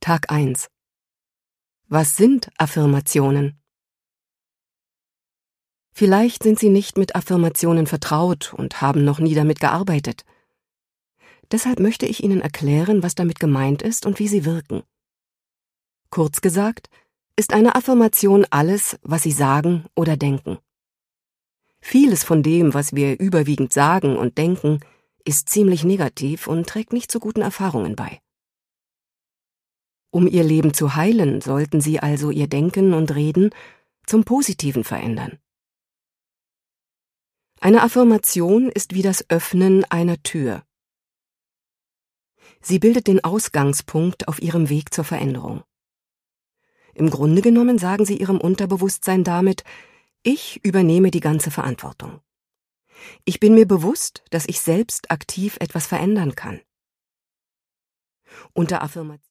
Tag 1. Was sind Affirmationen? Vielleicht sind Sie nicht mit Affirmationen vertraut und haben noch nie damit gearbeitet. Deshalb möchte ich Ihnen erklären, was damit gemeint ist und wie sie wirken. Kurz gesagt, ist eine Affirmation alles, was Sie sagen oder denken. Vieles von dem, was wir überwiegend sagen und denken, ist ziemlich negativ und trägt nicht zu guten Erfahrungen bei. Um Ihr Leben zu heilen, sollten Sie also Ihr Denken und Reden zum Positiven verändern. Eine Affirmation ist wie das Öffnen einer Tür. Sie bildet den Ausgangspunkt auf Ihrem Weg zur Veränderung. Im Grunde genommen sagen Sie Ihrem Unterbewusstsein damit: Ich übernehme die ganze Verantwortung. Ich bin mir bewusst, dass ich selbst aktiv etwas verändern kann. Unter Affirmation